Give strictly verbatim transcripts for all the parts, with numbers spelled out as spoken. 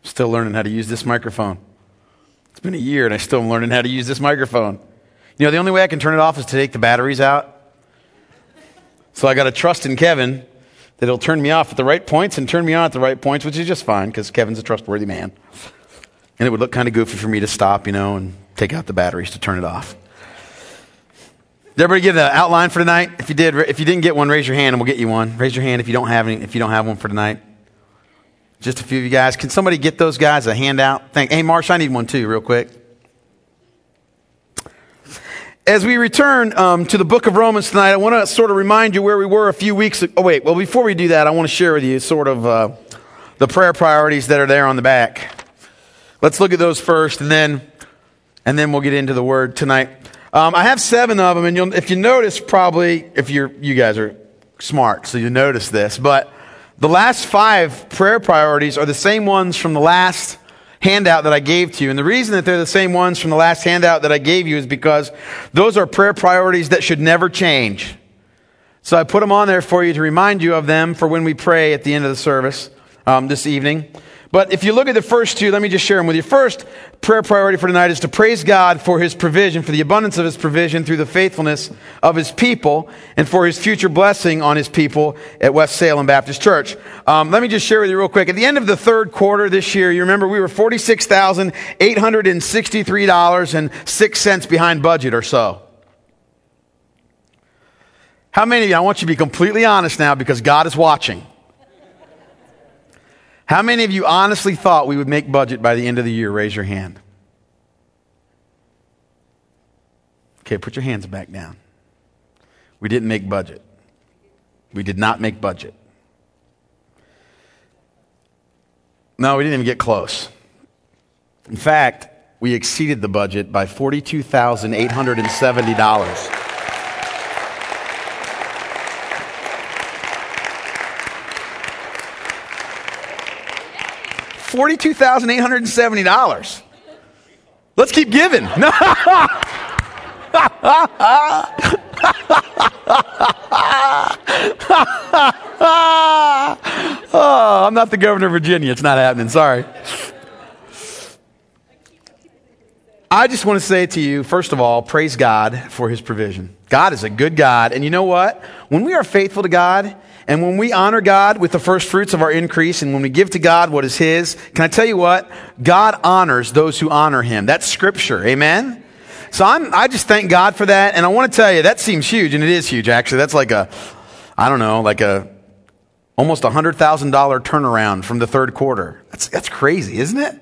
Still learning how to use this microphone. It's been a year and I still am learning how to use this microphone. You know, the only way I can turn it off is to take the batteries out. So I got to trust in Kevin that he'll turn me off at the right points and turn me on at the right points, which is just fine because Kevin's a trustworthy man. And it would look kind of goofy for me to stop, you know, and take out the batteries to turn it off. Did everybody get the outline for tonight? If you did, if you didn't get one, raise your hand and we'll get you one. Raise your hand if you don't have any, if you don't have one for tonight. Just a few of you guys. Can somebody get those guys a handout? Thank. Hey, Marsh, I need one too, real quick. As we return um, to the book of Romans tonight, I want to sort of remind you where we were a few weeks ago. Oh, wait. Well, before we do that, I want to share with you sort of uh, the prayer priorities that are there on the back. Let's look at those first, and then and then we'll get into the word tonight. Um, I have seven of them, and you'll, if you notice, probably if you're you guys are smart, so you notice this, but the last five prayer priorities are the same ones from the last handout that I gave to you. And the reason that they're the same ones from the last handout that I gave you is because those are prayer priorities that should never change. So I put them on there for you to remind you of them for when we pray at the end of the service um, this evening. But if you look at the first two, let me just share them with you. First prayer priority for tonight is to praise God for His provision, for the abundance of His provision through the faithfulness of His people, and for His future blessing on His people at West Salem Baptist Church. Um, let me just share with you real quick. At the end of the third quarter this year, you remember we were forty-six thousand eight hundred sixty-three dollars and six cents behind budget or so. How many of you, I want you to be completely honest now because God is watching. How many of you honestly thought we would make budget by the end of the year? Raise your hand. Okay, put your hands back down. We didn't make budget. We did not make budget. No, we didn't even get close. In fact, we exceeded the budget by forty-two thousand eight hundred seventy dollars. forty-two thousand eight hundred seventy dollars. Let's keep giving. No. Oh, I'm not the governor of Virginia. It's not happening. Sorry. I just want to say to you, first of all, praise God for His provision. God is a good God. And you know what? When we are faithful to God, and when we honor God with the first fruits of our increase, and when we give to God what is His, can I tell you what? God honors those who honor Him. That's Scripture. Amen? So I'm, I just thank God for that. And I want to tell you, that seems huge, and it is huge, actually. That's like a, I don't know, like a almost a one hundred thousand dollars turnaround from the third quarter. That's, that's crazy, isn't it?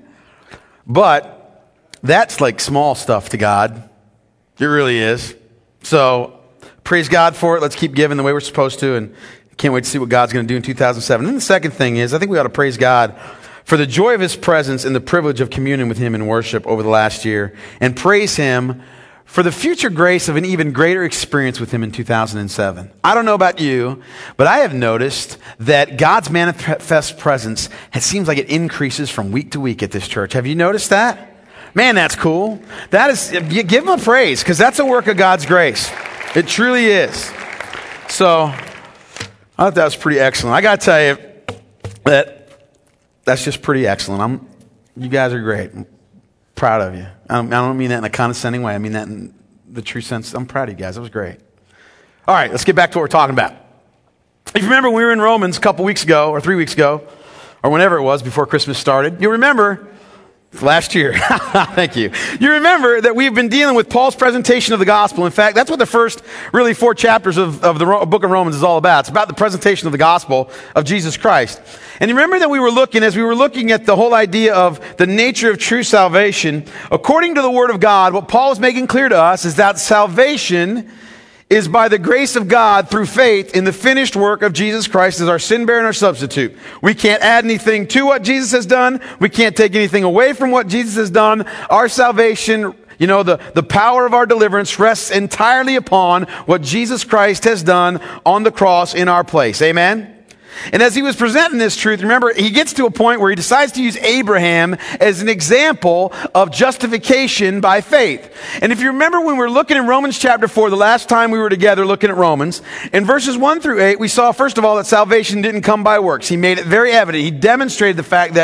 But that's like small stuff to God. It really is. So praise God for it. Let's keep giving the way we're supposed to, and can't wait to see what God's going to do in two thousand seven. And the second thing is, I think we ought to praise God for the joy of His presence and the privilege of communing with Him in worship over the last year, and praise Him for the future grace of an even greater experience with Him in two thousand seven. I don't know about you, but I have noticed that God's manifest presence, it seems like it increases from week to week at this church. Have you noticed that? Man, that's cool. That is, give Him a praise, because that's a work of God's grace. It truly is. So I thought that was pretty excellent. I got to tell you that that's just pretty excellent. I'm, you guys are great. I'm proud of you. I don't, I don't mean that in a condescending way. I mean that in the true sense. I'm proud of you guys. That was great. All right, let's get back to what we're talking about. If you remember, we were in Romans a couple weeks ago, or three weeks ago, or whenever it was before Christmas started. You remember last year. Thank you. You remember that we've been dealing with Paul's presentation of the gospel. In fact, that's what the first really four chapters of, of the Ro- book of Romans is all about. It's about the presentation of the gospel of Jesus Christ. And you remember that we were looking, as we were looking at the whole idea of the nature of true salvation, according to the Word of God, what Paul is making clear to us is that salvation is by the grace of God through faith in the finished work of Jesus Christ as our sin bearer and our substitute. We can't add anything to what Jesus has done. We can't take anything away from what Jesus has done. Our salvation, you know, the, the power of our deliverance rests entirely upon what Jesus Christ has done on the cross in our place. Amen? And as he was presenting this truth, remember, he gets to a point where he decides to use Abraham as an example of justification by faith. And if you remember when we were looking in Romans chapter four, the last time we were together looking at Romans, in verses one through eight, we saw, first of all, that salvation didn't come by works. He made it very evident. He demonstrated the fact that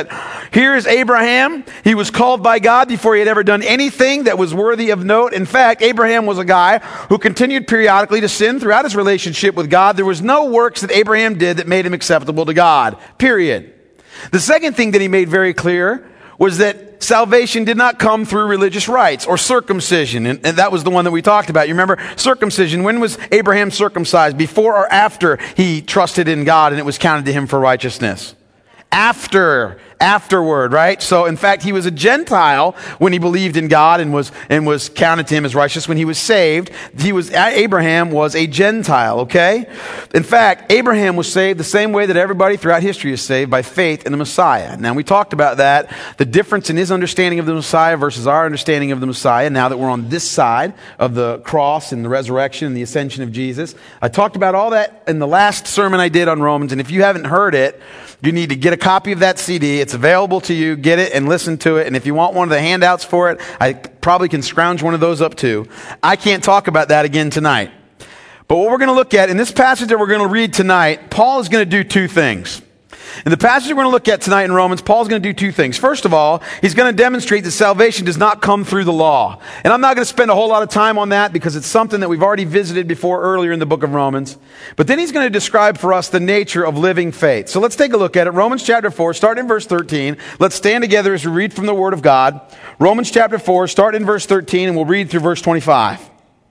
Here is Abraham. He was called by God before he had ever done anything that was worthy of note. In fact, Abraham was a guy who continued periodically to sin throughout his relationship with God. There was no works that Abraham did that made him acceptable to God, period. The second thing that he made very clear was that salvation did not come through religious rites or circumcision. And, and that was the one that we talked about. You remember circumcision. When was Abraham circumcised? Before or after he trusted in God and it was counted to him for righteousness? After, afterward, right? So in fact, he was a Gentile when he believed in God and was and was counted to him as righteous. When he was saved, he was Abraham was a Gentile, okay? In fact, Abraham was saved the same way that everybody throughout history is saved, by faith in the Messiah. Now we talked about that, the difference in his understanding of the Messiah versus our understanding of the Messiah, now that we're on this side of the cross and the resurrection and the ascension of Jesus. I talked about all that in the last sermon I did on Romans, and if you haven't heard it, you need to get a copy of that C D. It's available to you. Get it and listen to it. And if you want one of the handouts for it, I probably can scrounge one of those up too. I can't talk about that again tonight. But what we're going to look at in this passage that we're going to read tonight, Paul is going to do two things. In the passage we're going to look at tonight in Romans, Paul's going to do two things. First of all, he's going to demonstrate that salvation does not come through the law. And I'm not going to spend a whole lot of time on that because it's something that we've already visited before earlier in the book of Romans. But then he's going to describe for us the nature of living faith. So let's take a look at it. Romans chapter four, starting in verse thirteen. Let's stand together as we read from the Word of God. Romans chapter four, start in verse thirteen, and we'll read through verse twenty-five.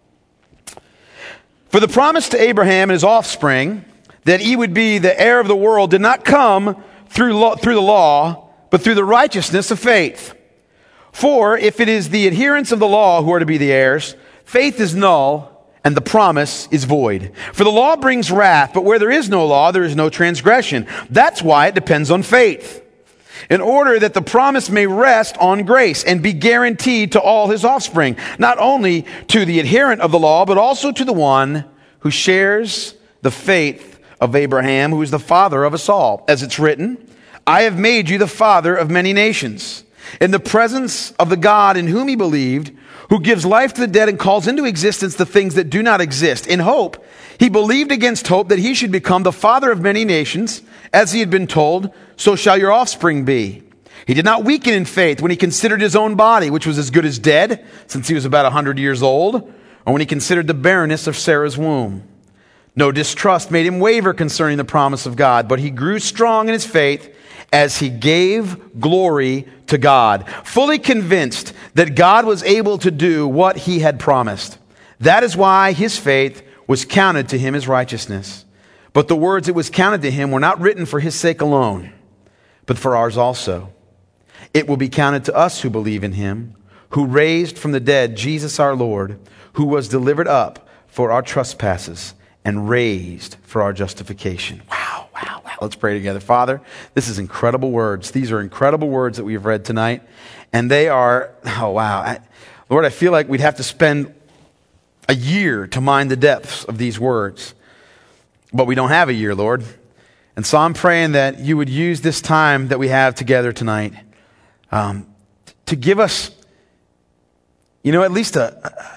For the promise to Abraham and his offspring, that he would be the heir of the world, did not come through law, through the law, but through the righteousness of faith. For if it is the adherents of the law who are to be the heirs, faith is null and the promise is void. For the law brings wrath, but where there is no law, there is no transgression. That's why it depends on faith, in order that the promise may rest on grace and be guaranteed to all his offspring, not only to the adherent of the law, but also to the one who shares the faith of Abraham, who is the father of us all. As it's written, I have made you the father of many nations, in the presence of the God in whom he believed, who gives life to the dead and calls into existence the things that do not exist. In hope, he believed against hope that he should become the father of many nations, as he had been told, so shall your offspring be. He did not weaken in faith when he considered his own body, which was as good as dead, since he was about a hundred years old, or when he considered the barrenness of Sarah's womb. No distrust made him waver concerning the promise of God, but he grew strong in his faith as he gave glory to God, fully convinced that God was able to do what he had promised. That is why his faith was counted to him as righteousness. But the words that was counted to him were not written for his sake alone, but for ours also. It will be counted to us who believe in him, who raised from the dead Jesus our Lord, who was delivered up for our trespasses and raised for our justification. Wow, wow, wow. Let's pray together. Father, this is incredible words. These are incredible words that we've read tonight. And they are, oh wow. I, Lord, I feel like we'd have to spend a year to mine the depths of these words. But we don't have a year, Lord. And so I'm praying that you would use this time that we have together tonight um, to give us, you know, at least a... a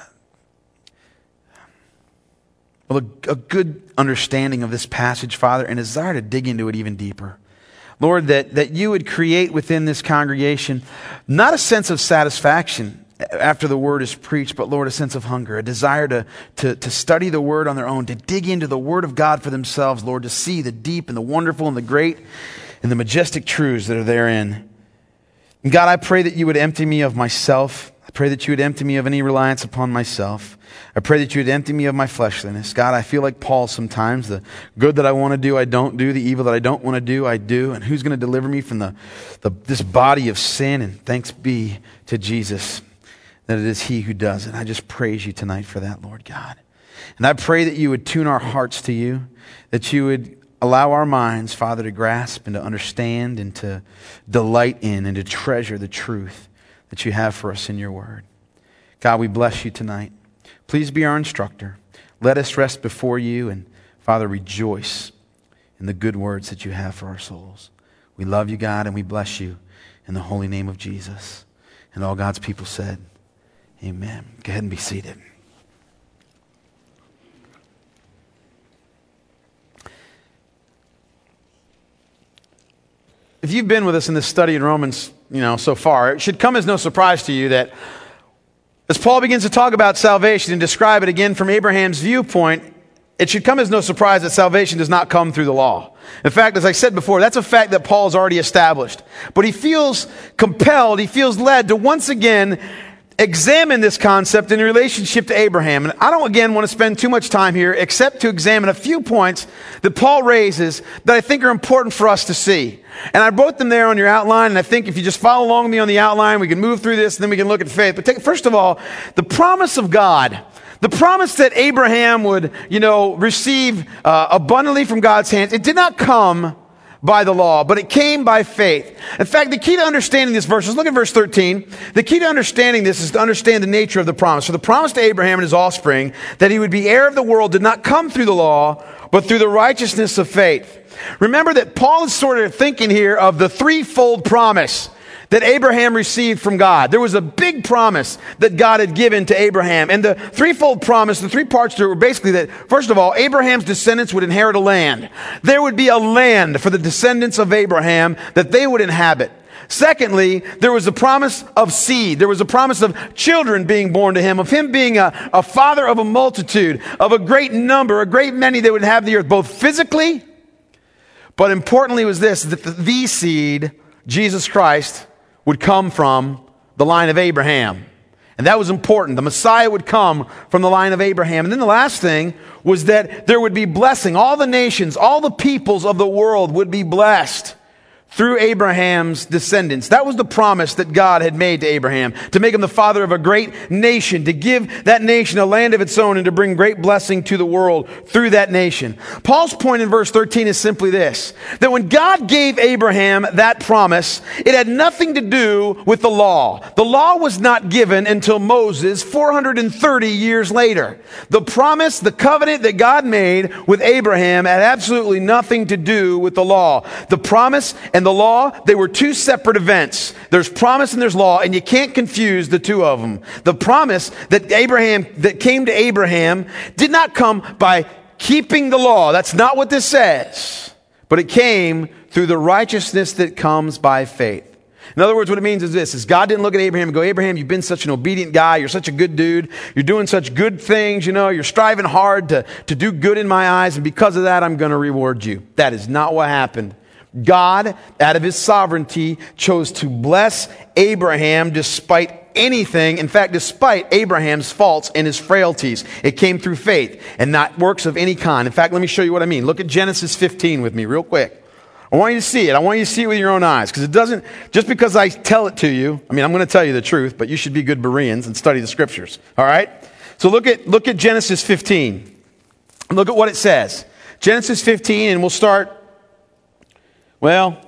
Well, a, a good understanding of this passage, Father, and a desire to dig into it even deeper. Lord, that, that you would create within this congregation not a sense of satisfaction after the word is preached, but Lord, a sense of hunger, a desire to, to, to study the word on their own, to dig into the word of God for themselves, Lord, to see the deep and the wonderful and the great and the majestic truths that are therein. And God, I pray that you would empty me of myself. I pray that you would empty me of any reliance upon myself. I pray that you would empty me of my fleshliness. God, I feel like Paul sometimes. The good that I want to do, I don't do. The evil that I don't want to do, I do. And who's going to deliver me from the, the this body of sin? And thanks be to Jesus that it is he who does it. I just praise you tonight for that, Lord God. And I pray that you would tune our hearts to you, that you would allow our minds, Father, to grasp and to understand and to delight in and to treasure the truth that you have for us in your word. God, we bless you tonight. Please be our instructor. Let us rest before you and, Father, rejoice in the good words that you have for our souls. We love you, God, and we bless you in the holy name of Jesus. And all God's people said, amen. Go ahead and be seated. if you've been with us in this study in Romans, you know, so far, it should come as no surprise to you that as Paul begins to talk about salvation and describe it again from Abraham's viewpoint, it should come as no surprise that salvation does not come through the law. In fact, as I said before, that's a fact that Paul has already established. But he feels compelled, he feels led to once again examine this concept in relationship to Abraham. And I don't, again, want to spend too much time here except to examine a few points that Paul raises that I think are important for us to see. And I wrote them there on your outline, and I think if you just follow along with me on the outline, we can move through this, and then we can look at faith. But take, first of all, the promise of God. The promise that Abraham would, you know, receive uh, abundantly from God's hands, it did not come by the law, but it came by faith. In fact, the key to understanding this verse is, look at verse thirteen. The key to understanding this is to understand the nature of the promise. So the promise to Abraham and his offspring that he would be heir of the world did not come through the law, but through the righteousness of faith. Remember that Paul is sort of thinking here of the threefold promise that Abraham received from God. There was a big promise that God had given to Abraham. And the threefold promise, the three parts to it were basically that, first of all, Abraham's descendants would inherit a land. There would be a land for the descendants of Abraham that they would inhabit. Secondly, there was a promise of seed. There was a promise of children being born to him, of him being a, a father of a multitude, of a great number, a great many that would have the earth, both physically, but importantly was this, that the, the seed, Jesus Christ, would come from the line of Abraham. And that was important. The Messiah would come from the line of Abraham. And then the last thing was that there would be blessing. All the nations, all the peoples of the world would be blessed through Abraham's descendants. That was the promise that God had made to Abraham, to make him the father of a great nation, to give that nation a land of its own, and to bring great blessing to the world through that nation. Paul's point in verse thirteen is simply this, that when God gave Abraham that promise, it had nothing to do with the law. The law was not given until Moses four hundred thirty years later. The promise, the covenant that God made with Abraham had absolutely nothing to do with the law. The promise and the law, they were two separate events. There's promise and there's law, and you can't confuse the two of them. The promise that Abraham, that came to Abraham, did not come by keeping the law. That's not what this says. But it came through the righteousness that comes by faith. In other words, what it means is this, is God didn't look at Abraham and go, Abraham, you've been such an obedient guy. You're such a good dude. You're doing such good things. You know, you're striving hard to, to do good in my eyes. And because of that, I'm going to reward you. That is not what happened. God, out of his sovereignty, chose to bless Abraham despite anything. In fact, despite Abraham's faults and his frailties. It came through faith and not works of any kind. In fact, let me show you what I mean. Look at Genesis fifteen with me real quick. I want you to see it. I want you to see it with your own eyes. Because it doesn't, just because I tell it to you, I mean, I'm going to tell you the truth, but you should be good Bereans and study the scriptures. All right? So look at, look at Genesis fifteen. Look at what it says. Genesis fifteen, and we'll start. Well,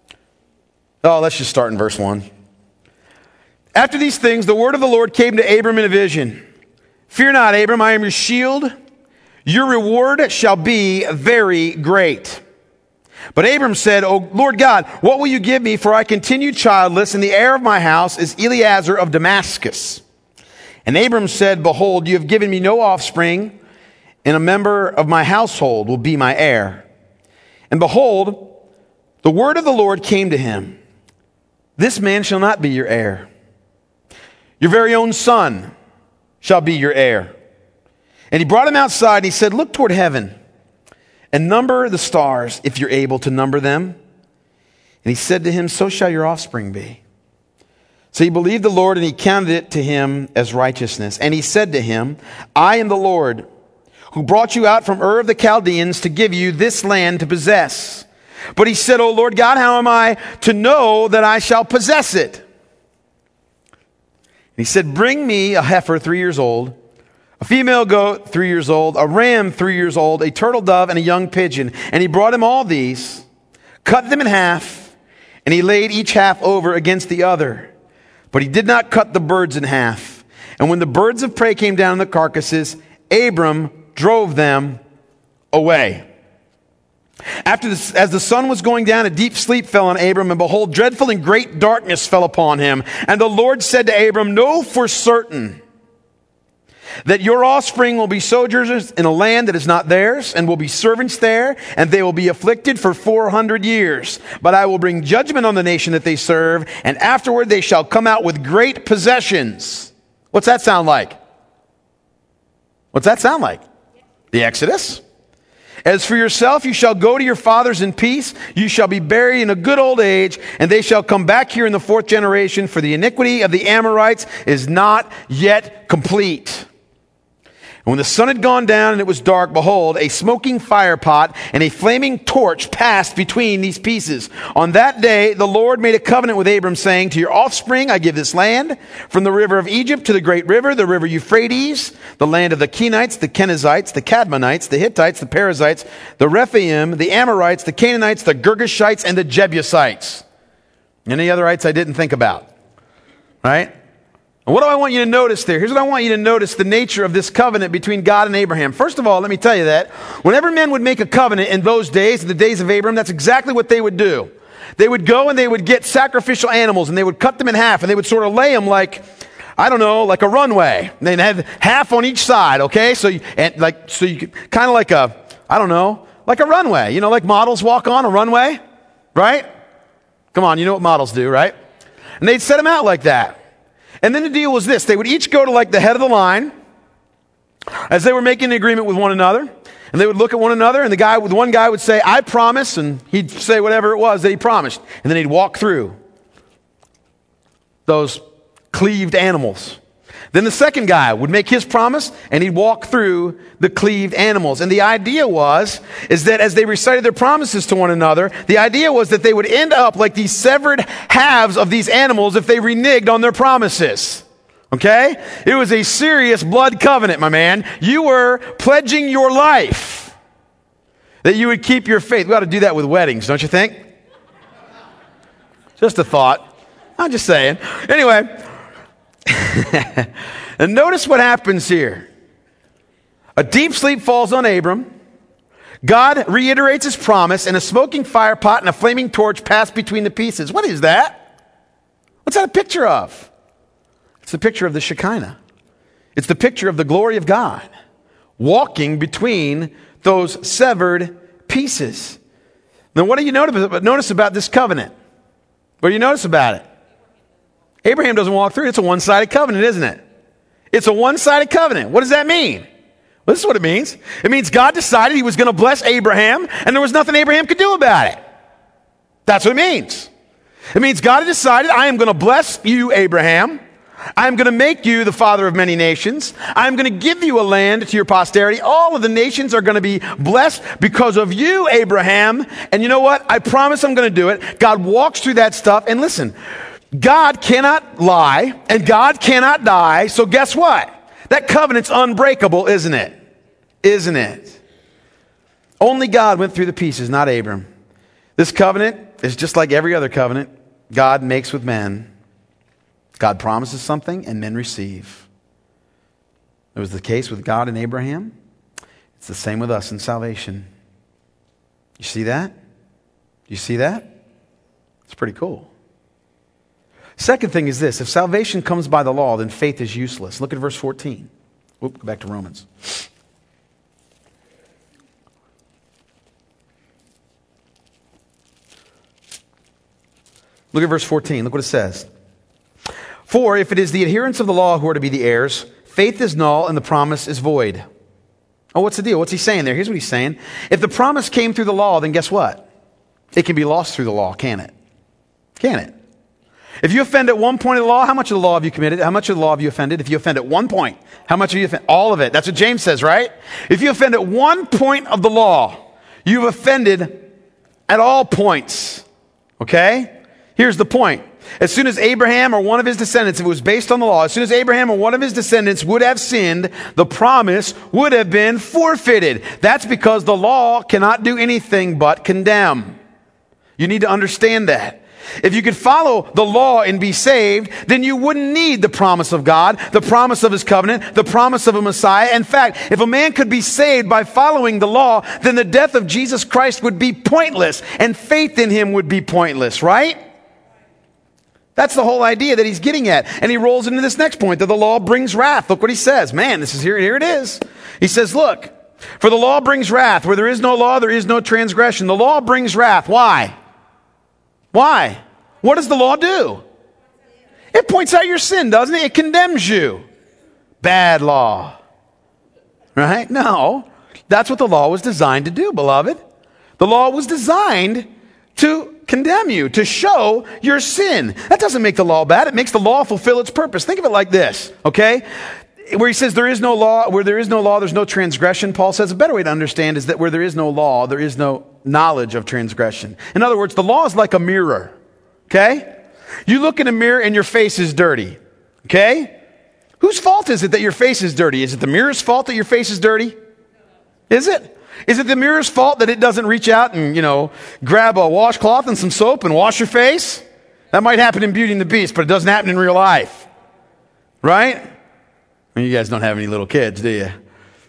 oh, let's just start in verse one. After these things, the word of the Lord came to Abram in a vision. Fear not, Abram, I am your shield. Your reward shall be very great. But Abram said, O Lord God, what will you give me? For I continue childless, and the heir of my house is Eliezer of Damascus. And Abram said, Behold, you have given me no offspring, and a member of my household will be my heir. And behold, the word of the Lord came to him. This man shall not be your heir. Your very own son shall be your heir. And he brought him outside, and he said, Look toward heaven and number the stars, if you're able to number them. And he said to him, So shall your offspring be. So he believed the Lord, and he counted it to him as righteousness. And he said to him, I am the Lord, who brought you out from Ur of the Chaldeans to give you this land to possess. But he said, O Lord God, how am I to know that I shall possess it? And he said, Bring me a heifer three years old, a female goat three years old, a ram three years old, a turtle dove, and a young pigeon. And he brought him all these, cut them in half, and he laid each half over against the other. But he did not cut the birds in half. And when the birds of prey came down on the carcasses, Abram drove them away. After this, as the sun was going down, a deep sleep fell on Abram, and behold, dreadful and great darkness fell upon him. And the Lord said to Abram, Know for certain that your offspring will be sojourners in a land that is not theirs, and will be servants there, and they will be afflicted for four hundred years. But I will bring judgment on the nation that they serve, and afterward they shall come out with great possessions. What's that sound like? What's that sound like? The Exodus. As for yourself, you shall go to your fathers in peace. You shall be buried in a good old age, and they shall come back here in the fourth generation, for the iniquity of the Amorites is not yet complete. And when the sun had gone down and it was dark, behold, a smoking fire pot and a flaming torch passed between these pieces. On that day, the Lord made a covenant with Abram, saying, to your offspring I give this land, from the river of Egypt to the great river, the river Euphrates, the land of the Kenites, the Kenizzites, the Cadmonites, the Hittites, the Perizzites, the Rephaim, the Amorites, the Canaanites, the Girgashites, and the Jebusites. Any other ites I didn't think about? Right? And what do I want you to notice there? Here's what I want you to notice, the nature of this covenant between God and Abraham. First of all, let me tell you that whenever men would make a covenant in those days, the days of Abraham, that's exactly what they would do. They would go and they would get sacrificial animals and they would cut them in half and they would sort of lay them like, I don't know, like a runway. And they'd have half on each side, okay? So you, and like, so you kind of like a, I don't know, like a runway. You know, like models walk on a runway, right? Come on, you know what models do, right? And they'd set them out like that. And then the deal was this. They would each go to like the head of the line as they were making an agreement with one another. And they would look at one another, and the guy, the one guy would say, I promise, and he'd say whatever it was that he promised. And then he'd walk through those cleaved animals. Then the second guy would make his promise, and he'd walk through the cleaved animals. And the idea was, is that as they recited their promises to one another, the idea was that they would end up like these severed halves of these animals if they reneged on their promises. Okay? It was a serious blood covenant, my man. You were pledging your life that you would keep your faith. We ought to do that with weddings, don't you think? Just a thought. I'm just saying. Anyway, and notice what happens here. A deep sleep falls on Abram. God reiterates his promise, and a smoking fire pot and a flaming torch pass between the pieces. What is that? What's that a picture of? It's the picture of the Shekinah. It's the picture of the glory of God walking between those severed pieces. Now, what do you notice about this covenant? What do you notice about it? Abraham doesn't walk through it. It's a one-sided covenant, isn't it? It's a one-sided covenant. What does that mean? Well, this is what it means. It means God decided he was going to bless Abraham, and there was nothing Abraham could do about it. That's what it means. It means God decided, I am going to bless you, Abraham. I'm going to make you the father of many nations. I'm going to give you a land to your posterity. All of the nations are going to be blessed because of you, Abraham. And you know what? I promise I'm going to do it. God walks through that stuff. And listen, God cannot lie and God cannot die. So guess what? That covenant's unbreakable, isn't it? Isn't it? Only God went through the pieces, not Abram. This covenant is just like every other covenant God makes with men. God promises something and men receive. It was the case with God and Abraham. It's the same with us in salvation. You see that? You see that? It's pretty cool. Second thing is this. If salvation comes by the law, then faith is useless. Look at verse fourteen. Oop, go back to Romans. Look at verse fourteen. Look what it says. For if it is the adherents of the law who are to be the heirs, faith is null and the promise is void. Oh, what's the deal? What's he saying there? Here's what he's saying. If the promise came through the law, then guess what? It can be lost through the law, can it? Can it? If you offend at one point of the law, how much of the law have you committed? How much of the law have you offended? If you offend at one point, how much have you offended? All of it. That's what James says, right? If you offend at one point of the law, you've offended at all points. Okay? Here's the point. As soon as Abraham or one of his descendants, if it was based on the law, as soon as Abraham or one of his descendants would have sinned, the promise would have been forfeited. That's because the law cannot do anything but condemn. You need to understand that. If you could follow the law and be saved, then you wouldn't need the promise of God, the promise of his covenant, the promise of a Messiah. In fact, if a man could be saved by following the law, then the death of Jesus Christ would be pointless and faith in him would be pointless, right? That's the whole idea that he's getting at. And he rolls into this next point, that the law brings wrath. Look what he says. Man, this is here, here it is. He says, look, for the law brings wrath. Where there is no law, there is no transgression. The law brings wrath. Why? Why? What does the law do? It points out your sin, doesn't it? It condemns you. Bad law. Right? No. That's what the law was designed to do, beloved. The law was designed to condemn you, to show your sin. That doesn't make the law bad. It makes the law fulfill its purpose. Think of it like this, okay? Where he says there is no law, where there is no law, there's no transgression. Paul says a better way to understand is that where there is no law, there is no knowledge of transgression. In other words, the law is like a mirror, okay? You look in a mirror and your face is dirty, okay? Whose fault is it that your face is dirty? Is it the mirror's fault that your face is dirty? Is it? Is it the mirror's fault that it doesn't reach out and, you know, grab a washcloth and some soap and wash your face? That might happen in Beauty and the Beast, but it doesn't happen in real life. Right? I mean, you guys don't have any little kids, do you?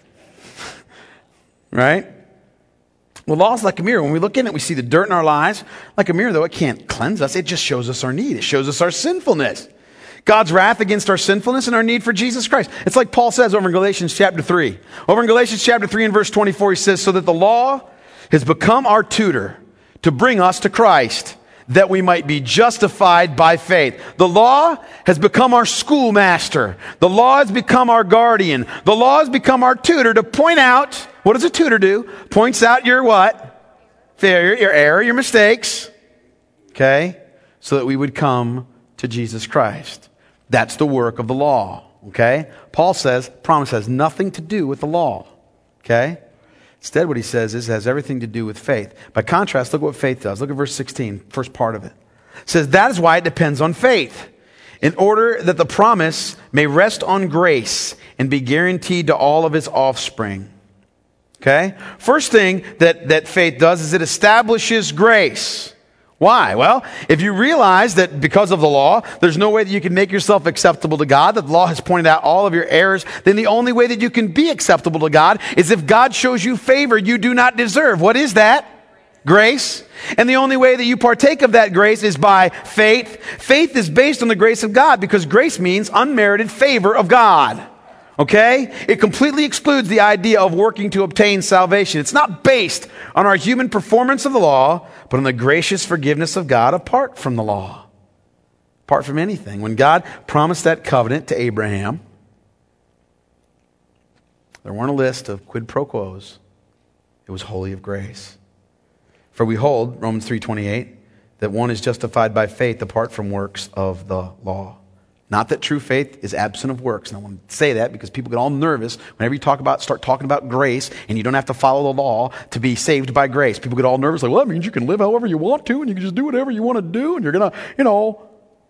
Right? Well, law's like a mirror. When we look in it, we see the dirt in our lives. Like a mirror, though, it can't cleanse us. It just shows us our need. It shows us our sinfulness. God's wrath against our sinfulness and our need for Jesus Christ. It's like Paul says over in Galatians chapter three. Over in Galatians chapter three and verse twenty-four, he says, so that the law has become our tutor to bring us to Christ, that we might be justified by faith. The law has become our schoolmaster. The law has become our guardian. The law has become our tutor to point out, what does a tutor do? Points out your what? Failure, your error, your mistakes. Okay? So that we would come to Jesus Christ. That's the work of the law, okay? Paul says, promise has nothing to do with the law, okay? Instead, what he says is it has everything to do with faith. By contrast, look what faith does. Look at verse sixteen, first part of it. It says, that is why it depends on faith, in order that the promise may rest on grace and be guaranteed to all of his offspring, okay? First thing that, that faith does is it establishes grace. Why? Well, if you realize that because of the law, there's no way that you can make yourself acceptable to God, that the law has pointed out all of your errors, then the only way that you can be acceptable to God is if God shows you favor you do not deserve. What is that? Grace. And the only way that you partake of that grace is by faith. Faith is based on the grace of God because grace means unmerited favor of God. Okay? It completely excludes the idea of working to obtain salvation. It's not based on our human performance of the law, but on the gracious forgiveness of God apart from the law. Apart from anything. When God promised that covenant to Abraham, there weren't a list of quid pro quos. It was wholly of grace. For we hold, Romans three twenty-eight, that one is justified by faith apart from works of the law. Not that true faith is absent of works. And I want to say that because people get all nervous whenever you talk about, start talking about grace and you don't have to follow the law to be saved by grace. People get all nervous like, well, that means you can live however you want to and you can just do whatever you want to do and you're going to, you know.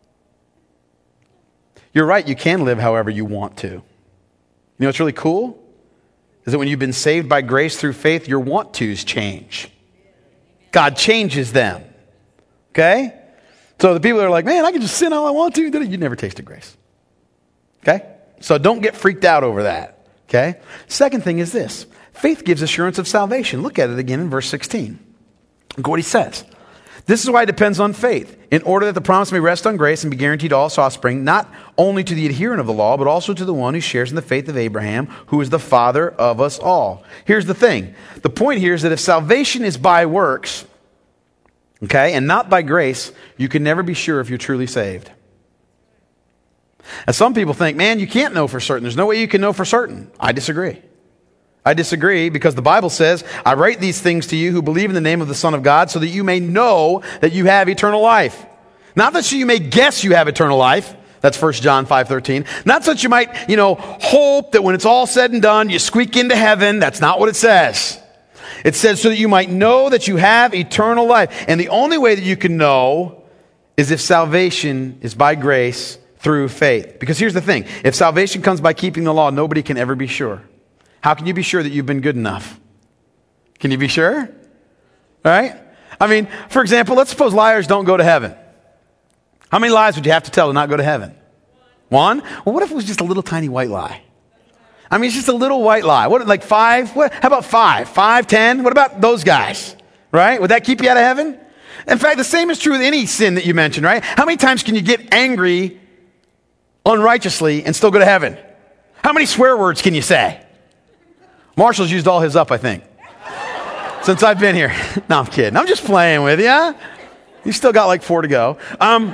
You're right, you can live however you want to. You know what's really cool? Is that when you've been saved by grace through faith, your want tos change. God changes them. Okay? So the people that are like, man, I can just sin all I want to. You never tasted grace. Okay? So don't get freaked out over that. Okay? Second thing is this. Faith gives assurance of salvation. Look at it again in verse sixteen. Look what he says. This is why it depends on faith, in order that the promise may rest on grace and be guaranteed to all offspring, not only to the adherent of the law, but also to the one who shares in the faith of Abraham, who is the father of us all. Here's the thing. The point here is that if salvation is by works, okay, and not by grace, you can never be sure if you're truly saved. And some people think, man, you can't know for certain. There's no way you can know for certain. I disagree. I disagree because the Bible says, I write these things to you who believe in the name of the Son of God so that you may know that you have eternal life. Not that so you may guess you have eternal life. That's First John five thirteen. Not so that you might, you know, hope that when it's all said and done, you squeak into heaven. That's not what it says. It says so that you might know that you have eternal life. And the only way that you can know is if salvation is by grace through faith. Because here's the thing. If salvation comes by keeping the law, nobody can ever be sure. How can you be sure that you've been good enough? Can you be sure? All right? I mean, for example, let's suppose liars don't go to heaven. How many lies would you have to tell to not go to heaven? One? Well, what if it was just a little tiny white lie? I mean, it's just a little white lie. What, like five? What, how about five? Five, ten? What about those guys? Right? Would that keep you out of heaven? In fact, the same is true with any sin that you mentioned, right? How many times can you get angry unrighteously and still go to heaven? How many swear words can you say? Marshall's used all his up, I think, since I've been here. No, I'm kidding. I'm just playing with you. You still got like four to go. Um,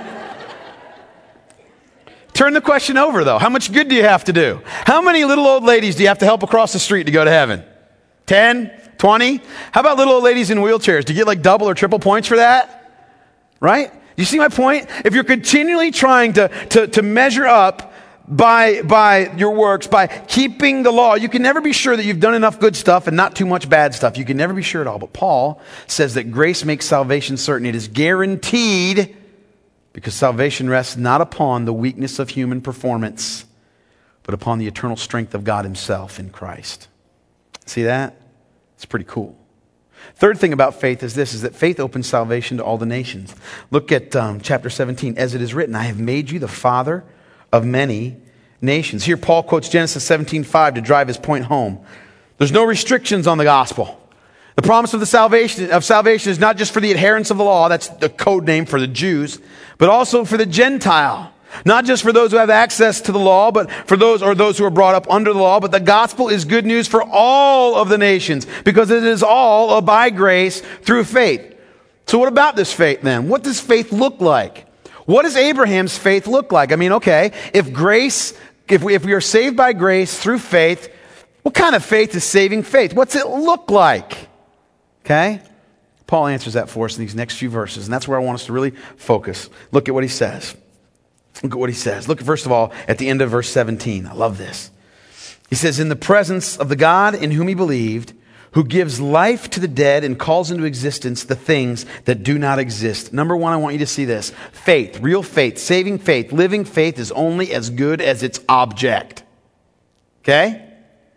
turn the question over, though. How much good do you have to do? How many little old ladies do you have to help across the street to go to heaven? ten? twenty? How about little old ladies in wheelchairs? Do you get like double or triple points for that? Right? You see my point? If you're continually trying to, to, to measure up by, by your works, by keeping the law, you can never be sure that you've done enough good stuff and not too much bad stuff. You can never be sure at all. But Paul says that grace makes salvation certain. It is guaranteed because salvation rests not upon the weakness of human performance, but upon the eternal strength of God himself in Christ. See that? It's pretty cool. Third thing about faith is this, is that faith opens salvation to all the nations. Look at um, chapter seventeen. As it is written, I have made you the father of many nations. Here Paul quotes Genesis seventeen five to drive his point home. There's no restrictions on the gospel. The promise of the salvation of salvation is not just for the adherents of the law, that's the code name for the Jews, but also for the Gentile. Not just for those who have access to the law, but for those or those who are brought up under the law. But the gospel is good news for all of the nations because it is all by grace through faith. So what about this faith then? What does faith look like? What does Abraham's faith look like? I mean, okay, if grace, if we, if we are saved by grace through faith, what kind of faith is saving faith? What's it look like? Okay? Paul answers that for us in these next few verses, and that's where I want us to really focus. Look at what he says. Look at what he says. Look, first of all, at the end of verse seventeen. I love this. He says, in the presence of the God in whom he believed, who gives life to the dead and calls into existence the things that do not exist. Number one, I want you to see this. Faith, real faith, saving faith, living faith is only as good as its object. Okay?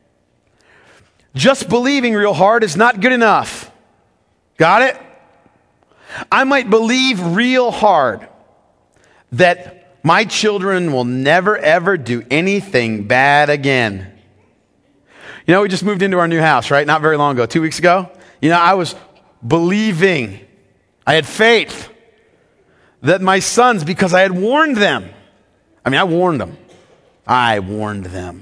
Just believing real hard is not good enough. Got it? I might believe real hard that my children will never, ever do anything bad again. You know, we just moved into our new house, right? Not very long ago, two weeks ago. You know, I was believing, I had faith that my sons, because I had warned them. I mean, I warned them. I warned them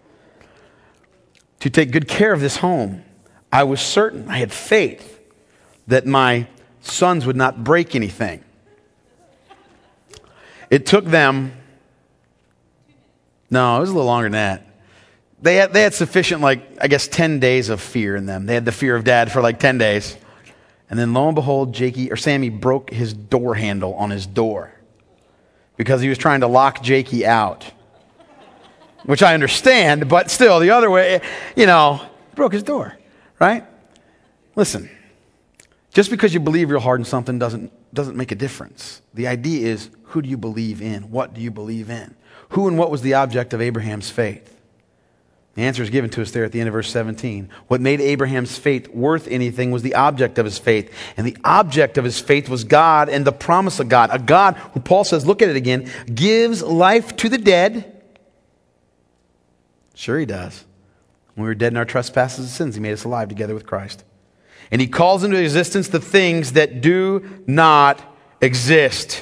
to take good care of this home. I was certain, I had faith that my sons would not break anything. It took them, no, it was a little longer than that. They had, they had sufficient, like, I guess, ten days of fear in them. They had the fear of dad for like ten days. And then lo and behold, Jakey, or Sammy broke his door handle on his door because he was trying to lock Jakey out. Which I understand, but still, the other way, you know, broke his door, right? Listen, just because you believe real hard in something doesn't doesn't make a difference. The idea is, who do you believe in? What do you believe in? Who and what was the object of Abraham's faith? The answer is given to us there at the end of verse seventeen. What made Abraham's faith worth anything was the object of his faith. And the object of his faith was God and the promise of God. A God who, Paul says, look at it again, gives life to the dead. Sure he does. When we were dead in our trespasses and sins, he made us alive together with Christ. And he calls into existence the things that do not exist.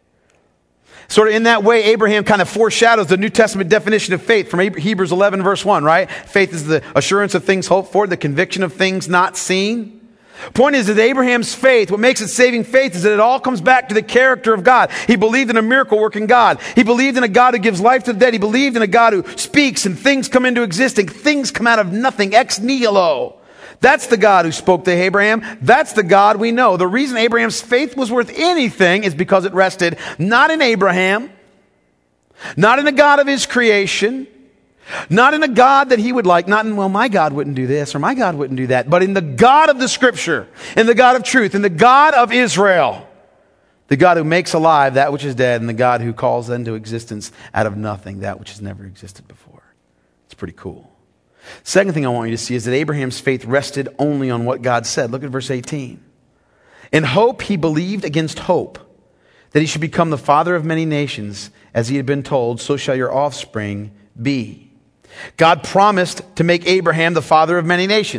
Sort of in that way, Abraham kind of foreshadows the New Testament definition of faith from Hebrews eleven verse one, right? Faith is the assurance of things hoped for, the conviction of things not seen. Point is that Abraham's faith, what makes it saving faith is that it all comes back to the character of God. He believed in a miracle-working God. He believed in a God who gives life to the dead. He believed in a God who speaks and things come into existence. Things come out of nothing, ex nihilo. That's the God who spoke to Abraham. That's the God we know. The reason Abraham's faith was worth anything is because it rested not in Abraham, not in the God of his creation, not in a God that he would like, not in, well, my God wouldn't do this or my God wouldn't do that, but in the God of the Scripture, in the God of truth, in the God of Israel, the God who makes alive that which is dead, and the God who calls into existence out of nothing that which has never existed before. It's pretty cool. Second thing I want you to see is that Abraham's faith rested only on what God said. Look at verse eighteen. In hope he believed against hope that he should become the father of many nations, as he had been told, so shall your offspring be. God promised to make Abraham the father of many nations.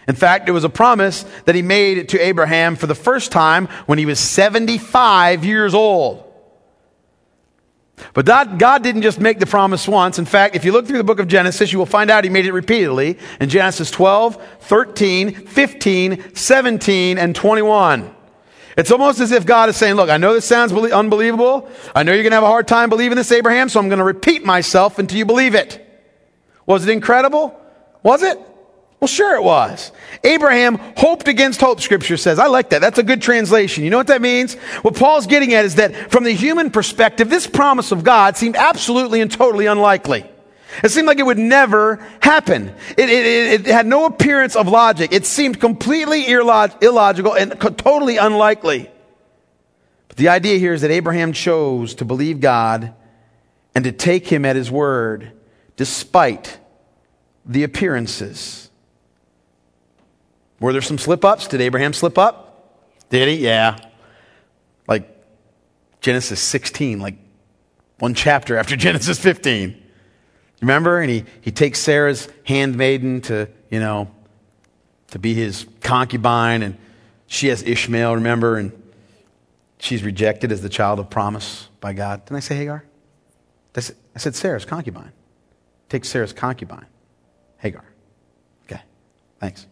In fact, it was a promise that he made to Abraham for the first time when he was seventy-five years old. But God, God didn't just make the promise once. In fact, if you look through the book of Genesis, you will find out he made it repeatedly in Genesis twelve, thirteen, fifteen, seventeen, and twenty-one. It's almost as if God is saying, look, I know this sounds unbelievable. I know you're going to have a hard time believing this, Abraham, so I'm going to repeat myself until you believe it. Was it incredible? Was it? Well, sure it was. Abraham hoped against hope, Scripture says. I like that. That's a good translation. You know what that means? What Paul's getting at is that from the human perspective, this promise of God seemed absolutely and totally unlikely. It seemed like it would never happen. It, it, it had no appearance of logic. It seemed completely illog- illogical and co- totally unlikely. But the idea here is that Abraham chose to believe God and to take him at his word despite the appearances. Were there some slip-ups? Did Abraham slip up? Did he? Yeah. Like Genesis sixteen, like one chapter after Genesis fifteen. Remember? And he, he takes Sarah's handmaiden to, you know, to be his concubine, and she has Ishmael, remember? And she's rejected as the child of promise by God. Didn't I say Hagar? I said Sarah's concubine. Take Sarah's concubine. Hagar. Okay. Thanks.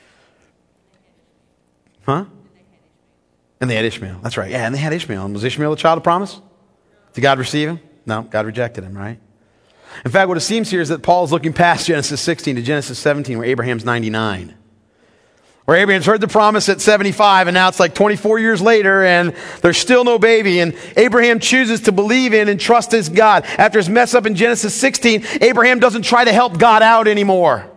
Huh? And they had Ishmael. That's right. Yeah, and they had Ishmael. And was Ishmael the child of promise? Did God receive him? No, God rejected him, right? In fact, what it seems here is that Paul is looking past Genesis sixteen to Genesis seventeen, where Abraham's ninety-nine. Where Abraham's heard the promise at seventy-five, and now it's like twenty-four years later, and there's still no baby. And Abraham chooses to believe in and trust his God. After his mess up in Genesis sixteen, Abraham doesn't try to help God out anymore.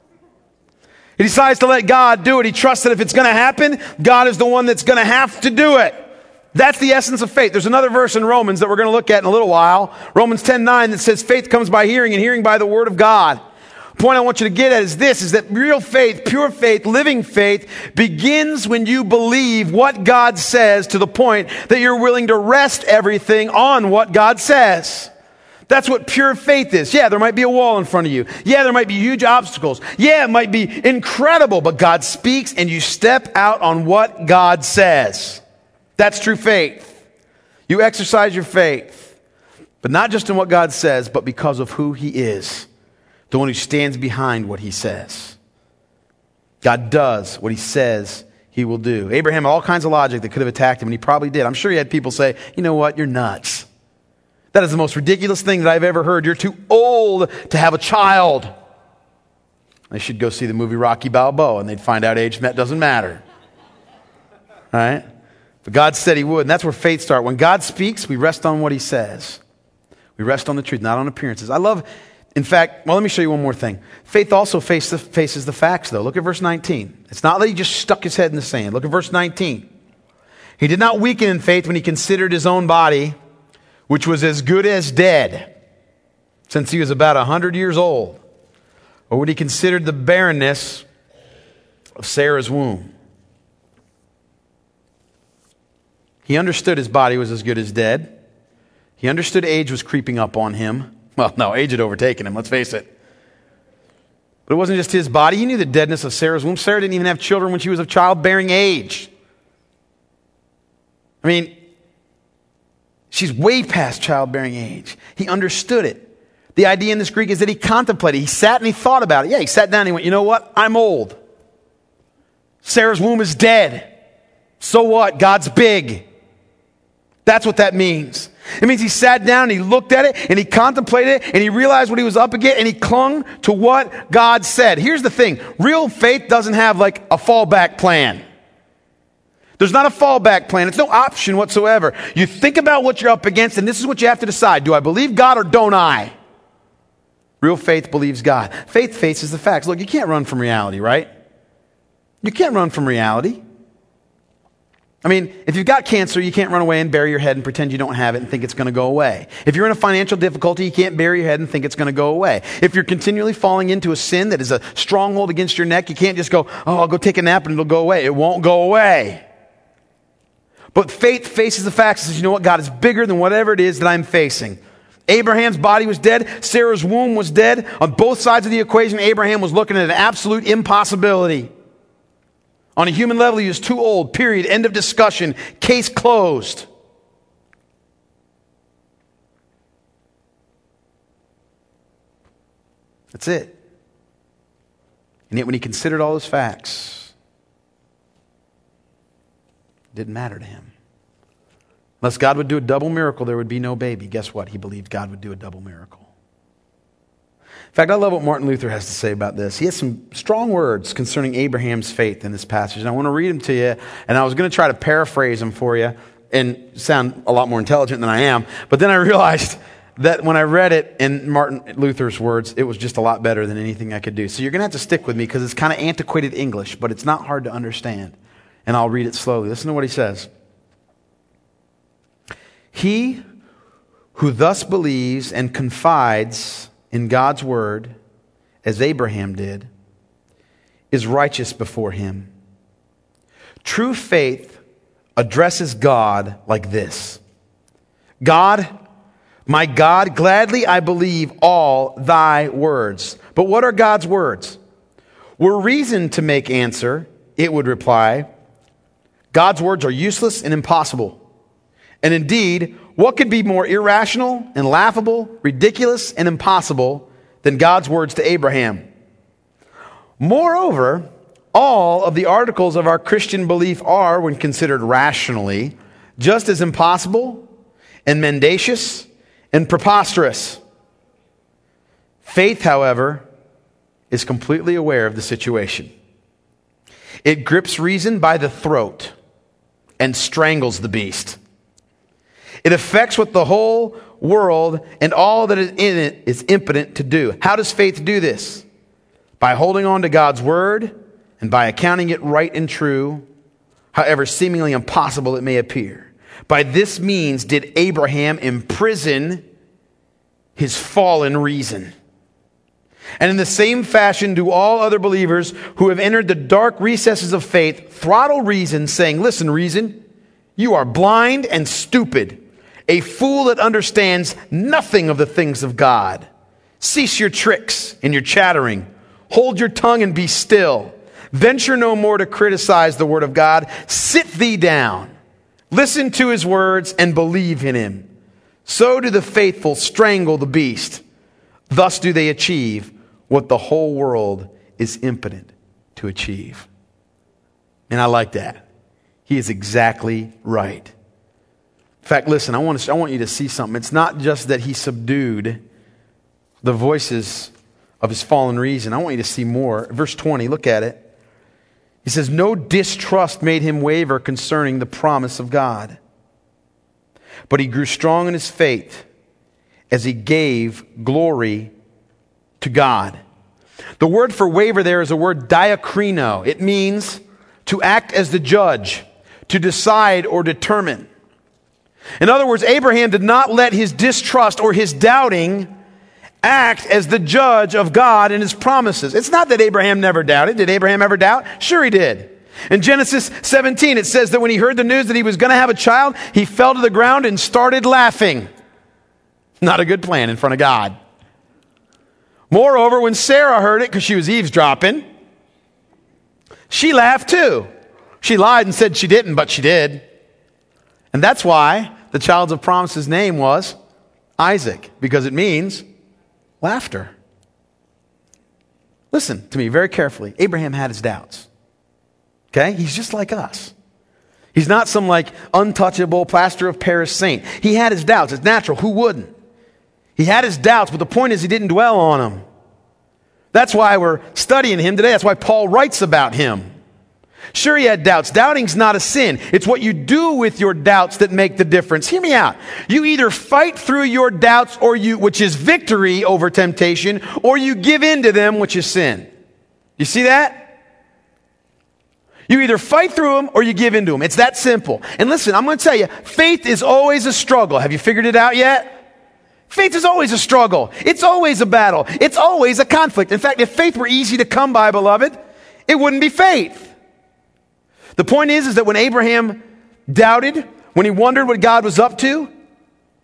He decides to let God do it. He trusts that if it's going to happen, God is the one that's going to have to do it. That's the essence of faith. There's another verse in Romans that we're going to look at in a little while. Romans ten nine that says faith comes by hearing and hearing by the word of God. The point I want you to get at is this, is that real faith, pure faith, living faith begins when you believe what God says to the point that you're willing to rest everything on what God says. That's what pure faith is. Yeah, there might be a wall in front of you. Yeah, there might be huge obstacles. Yeah, it might be incredible, but God speaks and you step out on what God says. That's true faith. You exercise your faith, but not just in what God says, but because of who he is, the one who stands behind what he says. God does what he says he will do. Abraham had all kinds of logic that could have attacked him, and he probably did. I'm sure he had people say, you know what, you're nuts. That is the most ridiculous thing that I've ever heard. You're too old to have a child. They should go see the movie Rocky Balboa, and they'd find out age doesn't matter. All right? But God said he would, and that's where faith starts. When God speaks, we rest on what he says. We rest on the truth, not on appearances. I love, in fact, well, let me show you one more thing. Faith also face the, faces the facts, though. Look at verse nineteen. It's not that he just stuck his head in the sand. Look at verse nineteen. He did not weaken in faith when he considered his own body, which was as good as dead, since he was about one hundred years old, or when he considered the barrenness of Sarah's womb. He understood his body was as good as dead. He understood age was creeping up on him. Well, no, age had overtaken him, let's face it. But it wasn't just his body. He knew the deadness of Sarah's womb. Sarah didn't even have children when she was of childbearing age. I mean, she's way past childbearing age. He understood it. The idea in this Greek is that he contemplated. He sat and he thought about it. Yeah, he sat down and he went, you know what? I'm old. Sarah's womb is dead. So what? God's big. That's what that means. It means he sat down and he looked at it and he contemplated it and he realized what he was up against and he clung to what God said. Here's the thing. Real faith doesn't have like a fallback plan. There's not a fallback plan. It's no option whatsoever. You think about what you're up against, and this is what you have to decide. Do I believe God or don't I? Real faith believes God. Faith faces the facts. Look, you can't run from reality, right? You can't run from reality. I mean, if you've got cancer, you can't run away and bury your head and pretend you don't have it and think it's going to go away. If you're in a financial difficulty, you can't bury your head and think it's going to go away. If you're continually falling into a sin that is a stronghold against your neck, you can't just go, oh, I'll go take a nap and it'll go away. It won't go away. But faith faces the facts and says, you know what? God is bigger than whatever it is that I'm facing. Abraham's body was dead. Sarah's womb was dead. On both sides of the equation, Abraham was looking at an absolute impossibility. On a human level, he was too old, period, end of discussion, case closed. That's it. And yet when he considered all those facts, it didn't matter to him. Unless God would do a double miracle, there would be no baby. Guess what? He believed God would do a double miracle. In fact, I love what Martin Luther has to say about this. He has some strong words concerning Abraham's faith in this passage, and I want to read them to you, and I was going to try to paraphrase them for you and sound a lot more intelligent than I am, but then I realized that when I read it in Martin Luther's words, it was just a lot better than anything I could do. So you're going to have to stick with me because it's kind of antiquated English, but it's not hard to understand, and I'll read it slowly. Listen to what he says. He who thus believes and confides in God's word, as Abraham did, is righteous before him. True faith addresses God like this: God, my God, gladly I believe all thy words. But what are God's words? Were reason to make answer, it would reply, God's words are useless and impossible. And indeed, what could be more irrational and laughable, ridiculous and impossible than God's words to Abraham? Moreover, all of the articles of our Christian belief are, when considered rationally, just as impossible and mendacious and preposterous. Faith, however, is completely aware of the situation. It grips reason by the throat and strangles the beast. It affects what the whole world and all that is in it is impotent to do. How does faith do this? By holding on to God's word and by accounting it right and true, however seemingly impossible it may appear. By this means did Abraham imprison his fallen reason. And in the same fashion do all other believers who have entered the dark recesses of faith throttle reason, saying, listen, reason, you are blind and stupid, a fool that understands nothing of the things of God. Cease your tricks and your chattering. Hold your tongue and be still. Venture no more to criticize the word of God. Sit thee down. Listen to his words and believe in him. So do the faithful strangle the beast. Thus do they achieve what the whole world is impotent to achieve. And I like that. He is exactly right. In fact, listen, I want, to, I want you to see something. It's not just that he subdued the voices of his fallen reason. I want you to see more. Verse twenty, look at it. He says, no distrust made him waver concerning the promise of God, but he grew strong in his faith as he gave glory to God. The word for waver there is a word diakrino. It means to act as the judge, to decide or determine. In other words, Abraham did not let his distrust or his doubting act as the judge of God and his promises. It's not that Abraham never doubted. Did Abraham ever doubt? Sure he did. In Genesis seventeen, it says that when he heard the news that he was going to have a child, he fell to the ground and started laughing. Not a good plan in front of God. Moreover, when Sarah heard it, because she was eavesdropping, she laughed too. She lied and said she didn't, but she did. And that's why the child of promise's name was Isaac, because it means laughter. Listen to me very carefully. Abraham had his doubts. Okay? He's just like us. He's not some like untouchable plaster of Paris saint. He had his doubts. It's natural. Who wouldn't? He had his doubts, but the point is he didn't dwell on them. That's why we're studying him today. That's why Paul writes about him. Sure, he had doubts. Doubting's not a sin. It's what you do with your doubts that make the difference. Hear me out. You either fight through your doubts, or you, which is victory over temptation, or you give in to them, which is sin. You see that? You either fight through them or you give in to them. It's that simple. And listen, I'm going to tell you, faith is always a struggle. Have you figured it out yet? Faith is always a struggle. It's always a battle. It's always a conflict. In fact, if faith were easy to come by, beloved, it wouldn't be faith. The point is, is that when Abraham doubted, when he wondered what God was up to,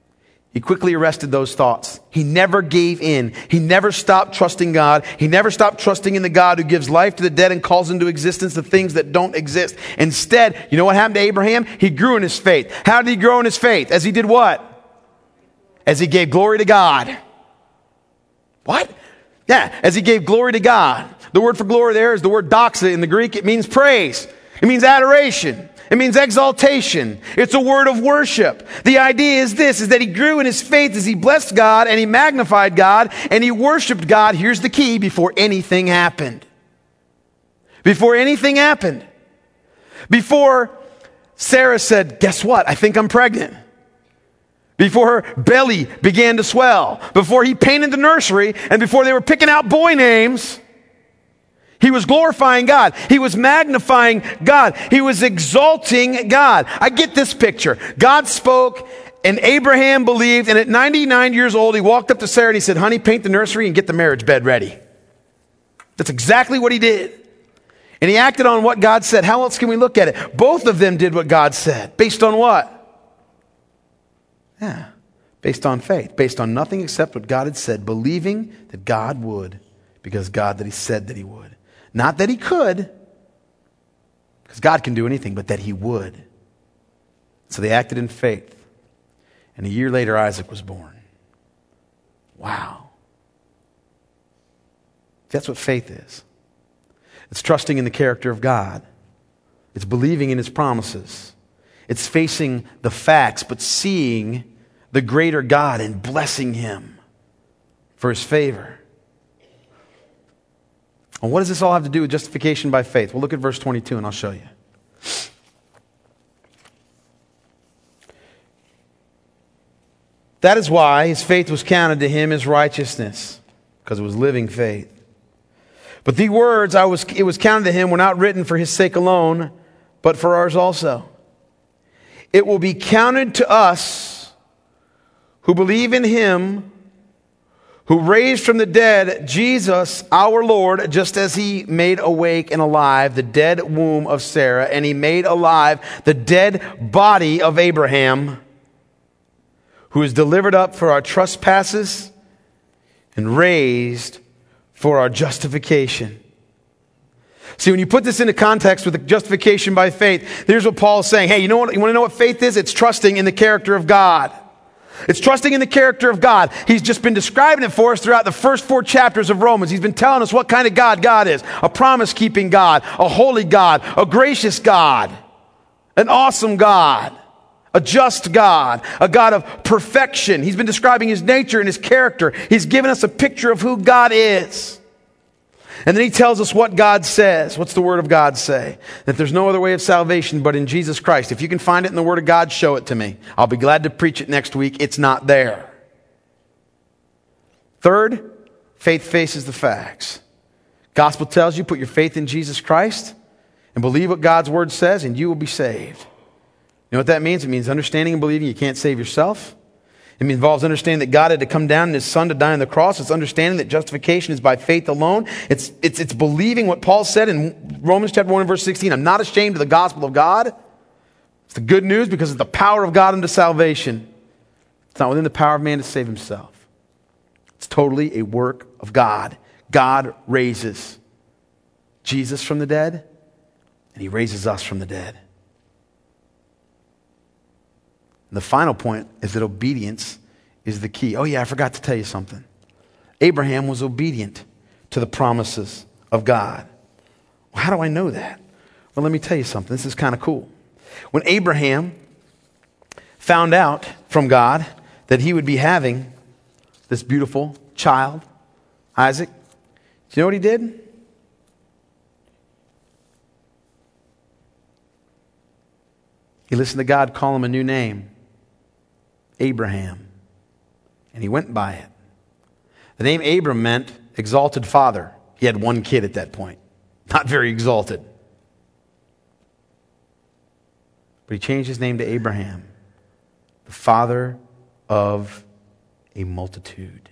He quickly arrested those thoughts. He never gave in. He never stopped trusting God. He never stopped trusting in the God who gives life to the dead and calls into existence the things that don't exist. Instead, you know what happened to Abraham? He grew in his faith. How did he grow in his faith? As he did what? As he gave glory to God. What? Yeah, as he gave glory to God. The word for glory there is the word doxa in the Greek. It means praise. It means adoration. It means exaltation. It's a word of worship. The idea is this, is that he grew in his faith as he blessed God and he magnified God and he worshiped God. Here's the key, before anything happened. Before anything happened. Before Sarah said, guess what? I think I'm pregnant. Before her belly began to swell. Before he painted the nursery and before they were picking out boy names, he was glorifying God. He was magnifying God. He was exalting God. I get this picture. God spoke and Abraham believed, and at ninety-nine years old, he walked up to Sarah and he said, honey, paint the nursery and get the marriage bed ready. That's exactly what he did. And he acted on what God said. How else can we look at it? Both of them did what God said. Based on what? Yeah, based on faith. Based on nothing except what God had said. Believing that God would, because God that he said that he would. Not that he could, because God can do anything, but that he would. So they acted in faith. And a year later, Isaac was born. Wow. That's what faith is. It's trusting in the character of God. It's believing in his promises. It's facing the facts, but seeing the greater God and blessing him for his favor. Well, what does this all have to do with justification by faith? Well, look at verse twenty-two and I'll show you. That is why his faith was counted to him as righteousness, because it was living faith. But the words I was, it was counted to him were not written for his sake alone, but for ours also. It will be counted to us who believe in him who raised from the dead Jesus, our Lord, just as he made awake and alive the dead womb of Sarah, and he made alive the dead body of Abraham, who is delivered up for our trespasses and raised for our justification. See, when you put this into context with the justification by faith, here's what Paul is saying. Hey, you know what? You want to know what faith is? It's trusting in the character of God. It's trusting in the character of God. He's just been describing it for us throughout the first four chapters of Romans. He's been telling us what kind of God God is. A promise-keeping God, a holy God, a gracious God, an awesome God, a just God, a God of perfection. He's been describing his nature and his character. He's given us a picture of who God is. And then he tells us what God says. What's the Word of God say? That there's no other way of salvation but in Jesus Christ. If you can find it in the Word of God, show it to me. I'll be glad to preach it next week. It's not there. Third, faith faces the facts. Gospel tells you, put your faith in Jesus Christ and believe what God's Word says and you will be saved. You know what that means? It means understanding and believing you can't save yourself. It involves understanding that God had to come down in his Son to die on the cross. It's understanding that justification is by faith alone. It's, it's, it's believing what Paul said in Romans chapter one and verse sixteen. I'm not ashamed of the gospel of God. It's the good news because it's the power of God unto salvation. It's not within the power of man to save himself. It's totally a work of God. God raises Jesus from the dead, and he raises us from the dead. And the final point is that obedience is the key. Oh yeah, I forgot to tell you something. Abraham was obedient to the promises of God. Well, how do I know that? Well, let me tell you something. This is kind of cool. When Abraham found out from God that he would be having this beautiful child, Isaac, do you know what he did? He listened to God call him a new name. Abraham. And he went by it. The name Abram meant exalted father. He had one kid at that point. Not very exalted. But he changed his name to Abraham, the father of a multitude.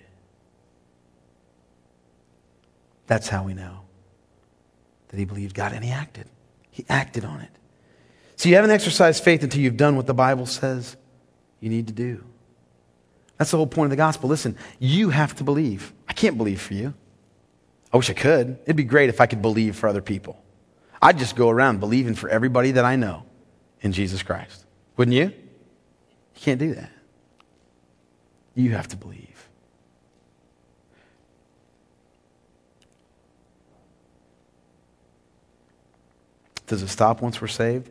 That's how we know that he believed God and he acted. He acted on it. So you haven't exercised faith until you've done what the Bible says you need to do. That's the whole point of the gospel. Listen, you have to believe. I can't believe for you. I wish I could. It'd be great if I could believe for other people. I'd just go around believing for everybody that I know in Jesus Christ. Wouldn't you? You can't do that. You have to believe. Does it stop once we're saved?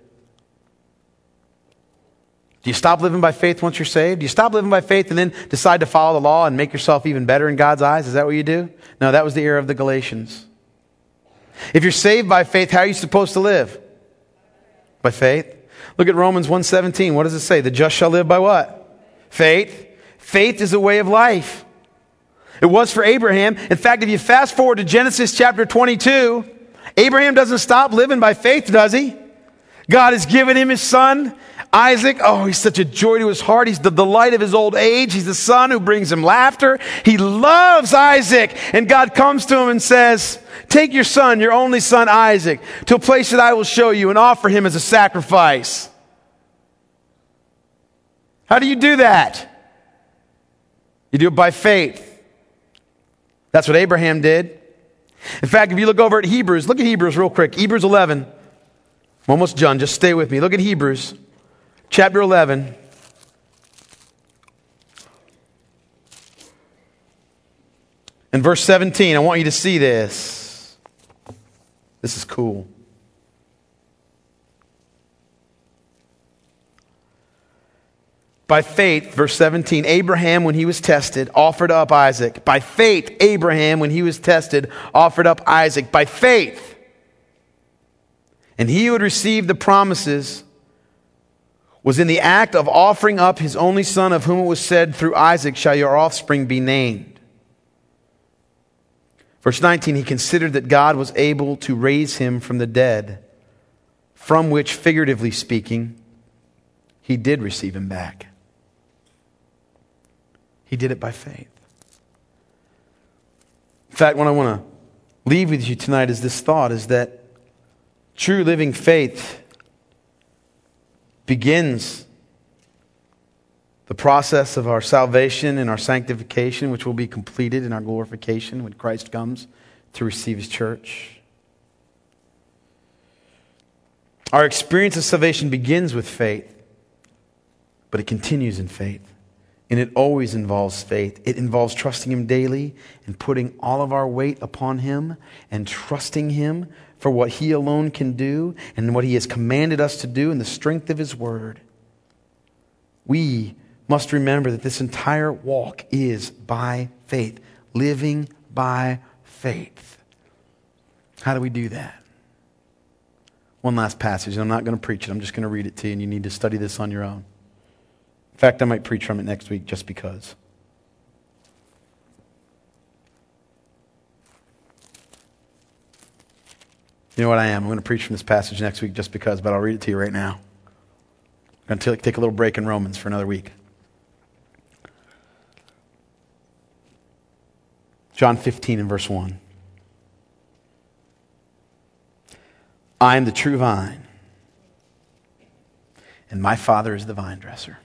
Do you stop living by faith once you're saved? Do you stop living by faith and then decide to follow the law and make yourself even better in God's eyes? Is that what you do? No, that was the era of the Galatians. If you're saved by faith, how are you supposed to live? By faith. Look at Romans one seventeen. What does it say? The just shall live by what? Faith. Faith is a way of life. It was for Abraham. In fact, if you fast forward to Genesis chapter twenty-two, Abraham doesn't stop living by faith, does he? God has given him his son, Isaac. Oh, he's such a joy to his heart. He's the delight of his old age. He's the son who brings him laughter. He loves Isaac. And God comes to him and says, take your son, your only son Isaac, to a place that I will show you and offer him as a sacrifice. How do you do that? You do it by faith. That's what Abraham did. In fact, if you look over at Hebrews, look at Hebrews real quick. Hebrews eleven. I'm almost done. Just stay with me. Look at Hebrews chapter eleven. And verse seventeen. I want you to see this. This is cool. By faith, verse seventeen, Abraham, when he was tested, offered up Isaac. By faith, Abraham, when he was tested, offered up Isaac. By faith. And he who had received the promises was in the act of offering up his only son, of whom it was said, through Isaac shall your offspring be named. Verse nineteen, he considered that God was able to raise him from the dead, from which, figuratively speaking, he did receive him back. He did it by faith. In fact, what I want to leave with you tonight is this thought, is that true living faith begins the process of our salvation and our sanctification, which will be completed in our glorification when Christ comes to receive his church. Our experience of salvation begins with faith, but it continues in faith. And it always involves faith. It involves trusting him daily and putting all of our weight upon him and trusting him for what he alone can do and what he has commanded us to do in the strength of his word. We must remember that this entire walk is by faith, living by faith. How do we do that? One last passage, and I'm not going to preach it. I'm just going to read it to you, and you need to study this on your own. In fact, I might preach from it next week just because. You know what I am? I'm going to preach from this passage next week just because, but I'll read it to you right now. I'm going to take a little break in Romans for another week. John fifteen and verse one. I am the true vine, and my Father is the vine dresser.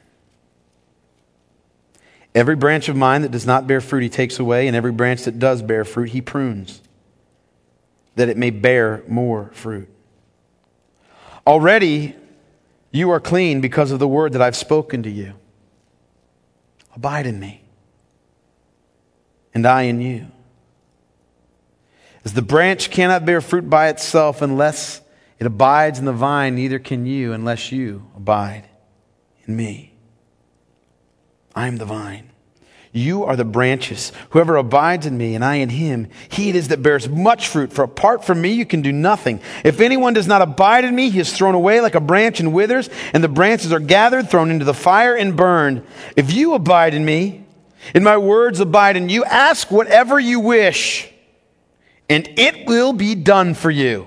Every branch of mine that does not bear fruit he takes away, and every branch that does bear fruit he prunes, that it may bear more fruit. Already you are clean because of the word that I've spoken to you. Abide in me, and I in you. As the branch cannot bear fruit by itself unless it abides in the vine, neither can you unless you abide in me. I am the vine. You are the branches. Whoever abides in me and I in him, he it is that bears much fruit. For apart from me, you can do nothing. If anyone does not abide in me, he is thrown away like a branch and withers, and the branches are gathered, thrown into the fire and burned. If you abide in me, and my words abide in you, ask whatever you wish, and it will be done for you.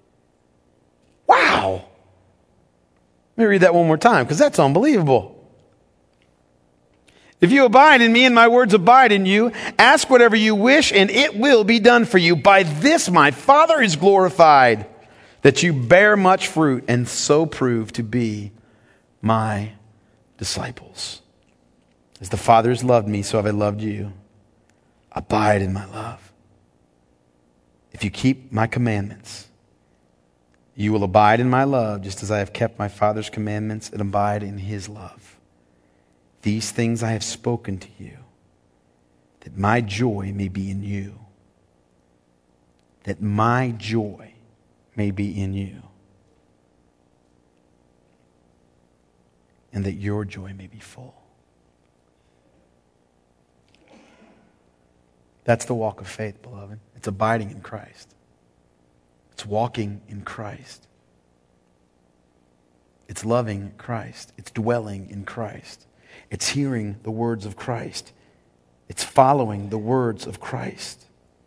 Wow. Let me read that one more time, because that's unbelievable. If you abide in me and my words abide in you, ask whatever you wish and it will be done for you. By this my Father is glorified, that you bear much fruit and so prove to be my disciples. As the Father has loved me, so have I loved you. Abide in my love. If you keep my commandments, you will abide in my love, just as I have kept my Father's commandments and abide in his love. These things I have spoken to you, that my joy may be in you. That my joy may be in you. And that your joy may be full. That's the walk of faith, beloved. It's abiding in Christ. It's walking in Christ. It's loving Christ. It's dwelling in Christ. It's hearing the words of Christ. It's following the words of Christ.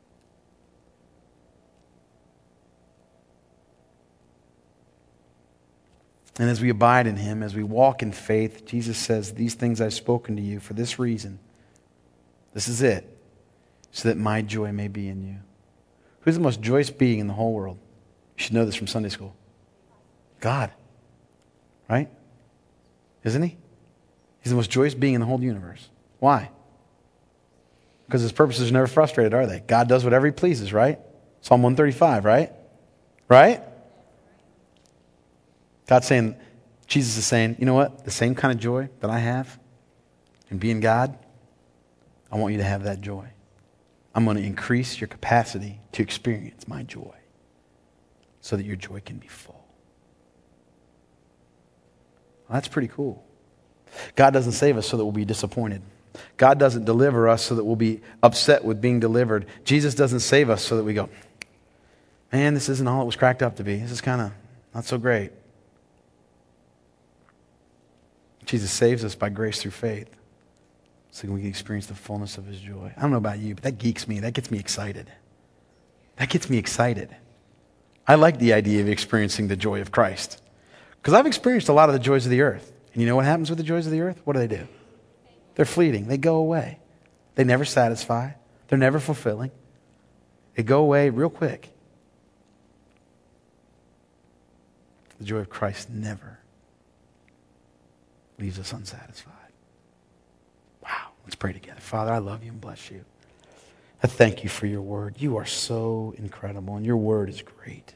And as we abide in him, as we walk in faith, Jesus says, these things I've spoken to you for this reason. This is it. So that my joy may be in you. Who's the most joyous being in the whole world? You should know this from Sunday school. God. Right? Isn't he? He's the most joyous being in the whole universe. Why? Because his purposes are never frustrated, are they? God does whatever he pleases, right? Psalm one thirty-five, right? Right? God's saying, Jesus is saying, you know what? The same kind of joy that I have in being God, I want you to have that joy. I'm going to increase your capacity to experience my joy so that your joy can be full. Well, that's pretty cool. God doesn't save us so that we'll be disappointed. God doesn't deliver us so that we'll be upset with being delivered. Jesus doesn't save us so that we go, man, this isn't all it was cracked up to be. This is kind of not so great. Jesus saves us by grace through faith so we can experience the fullness of his joy. I don't know about you, but that geeks me. That gets me excited. That gets me excited. I like the idea of experiencing the joy of Christ because I've experienced a lot of the joys of the earth. And you know what happens with the joys of the earth? What do they do? They're fleeting. They go away. They never satisfy. They're never fulfilling. They go away real quick. The joy of Christ never leaves us unsatisfied. Wow. Let's pray together. Father, I love you and bless you. I thank you for your word. You are so incredible, and your word is great.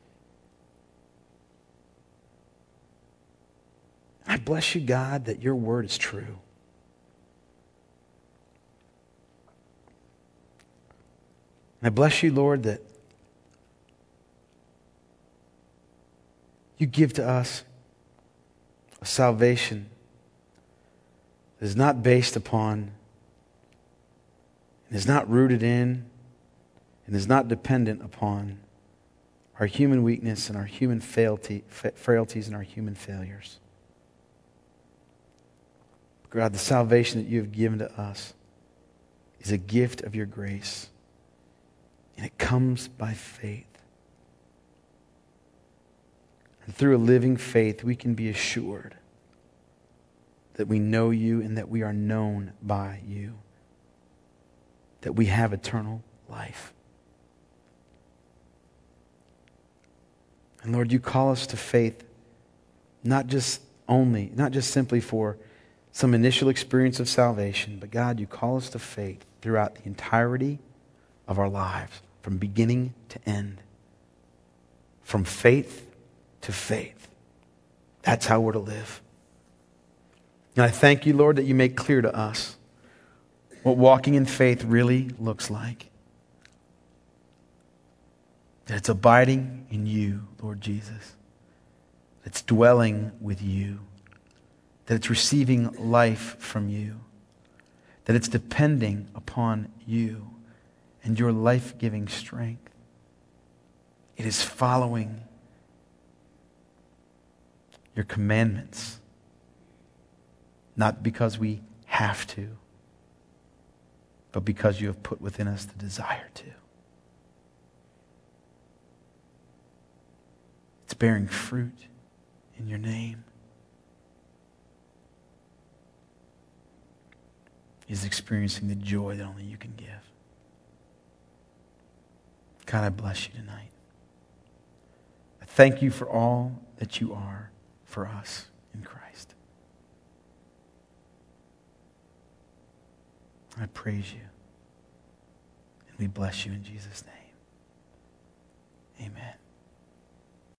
I bless you, God, that your word is true. I bless you, Lord, that you give to us a salvation that is not based upon, and is not rooted in, and is not dependent upon our human weakness and our human frailty, frailties and our human failures. God, the salvation that you have given to us is a gift of your grace, and it comes by faith. And through a living faith, we can be assured that we know you and that we are known by you, that we have eternal life. And Lord, you call us to faith, not just only, not just simply for some initial experience of salvation, but God, you call us to faith throughout the entirety of our lives, from beginning to end, from faith to faith. That's how we're to live. And I thank you, Lord, that you make clear to us what walking in faith really looks like. That it's abiding in you, Lord Jesus. It's dwelling with you. That it's receiving life from you. That it's depending upon you and your life-giving strength. It is following your commandments, not because we have to, but because you have put within us the desire to. It's bearing fruit in your name. Is experiencing the joy that only you can give. God, I bless you tonight. I thank you for all that you are for us in Christ. I praise you. And we bless you in Jesus' name. Amen.